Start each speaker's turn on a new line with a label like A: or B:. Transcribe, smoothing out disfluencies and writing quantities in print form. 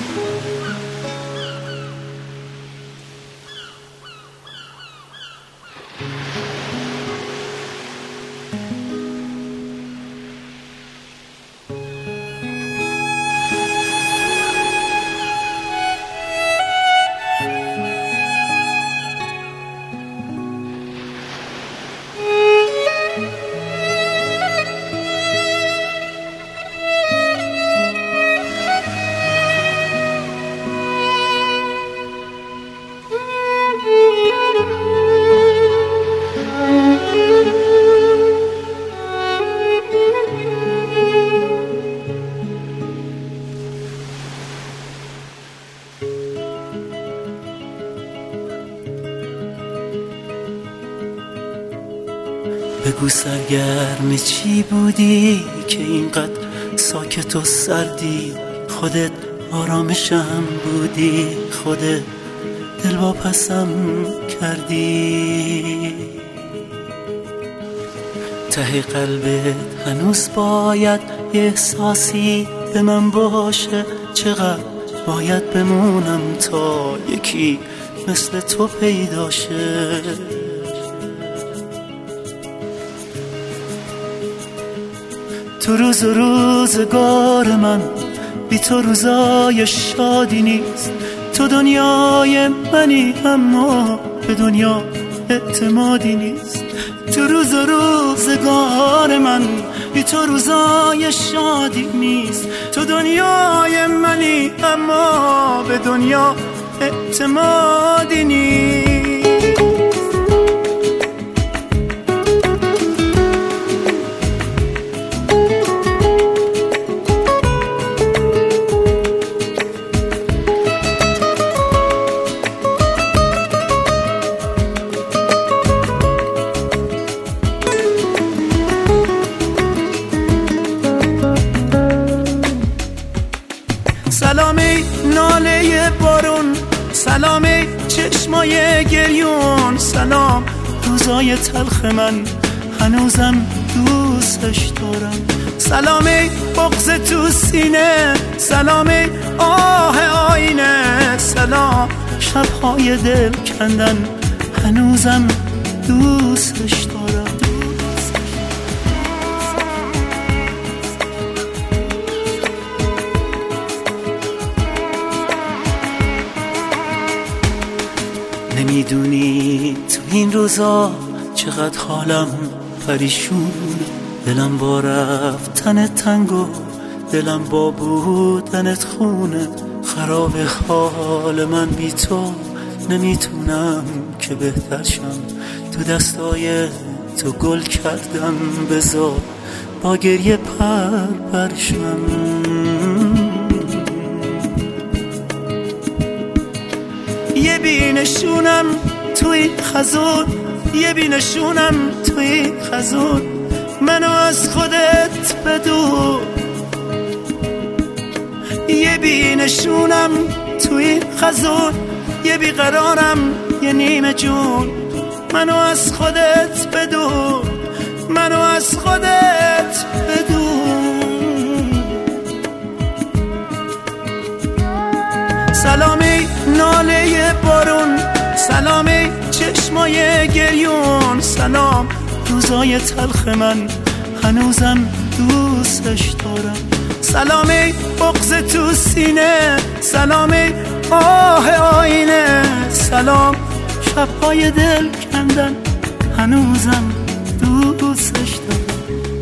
A: بگو سرگرم چی بودی که اینقدر ساکت و سردی؟ خودت آرامشم بودی، خودت دلواپسم کردی. ته قلبت هنوز باید یه احساسی به من باشه. چقدر باید بمونم تا یکی مثل تو پیدا شه؟ تو روز و روزگار من بی تو روزای شادی نیست. تو دنیای منی اما به دنیا اعتمادی نیست. تو روز و روزگار من بی تو روزای شادی نیست. تو دنیای منی اما به دنیا اعتمادی نیست. سلامی ناله بارون، سلامی چشمای گریون، سلام روزای تلخ من هنوزم دوستش دارم. سلامی بغض تو سینه، سلامی آه آینه، سلام شبهای دل کندن هنوزم دوستش دارم. نمیدونی تو این روزا چقدر حالم پریشون، دلم با رفتن تنگ و دلم با بودنت خونه. خراب حال من بی تو، نمیتونم که بهتر شم. تو دستای تو گل کردم، بذار با گریه پر شم. یه بینشونم توی خزون، یه بینشونم توی خزون، منو از خودت بدون. یه بینشونم توی خزون، یه بیقرارم یه نیمه جون، منو از خودت بدون، منو از خودت بدون. سلامی ناله بارون، سلامی چشمای گریون، سلام روزای تلخ من هنوزم دوستش دارم. سلامی بغض تو سینه، سلامی آه آینه، سلام شبهای دل کندن هنوزم دوستش دارم.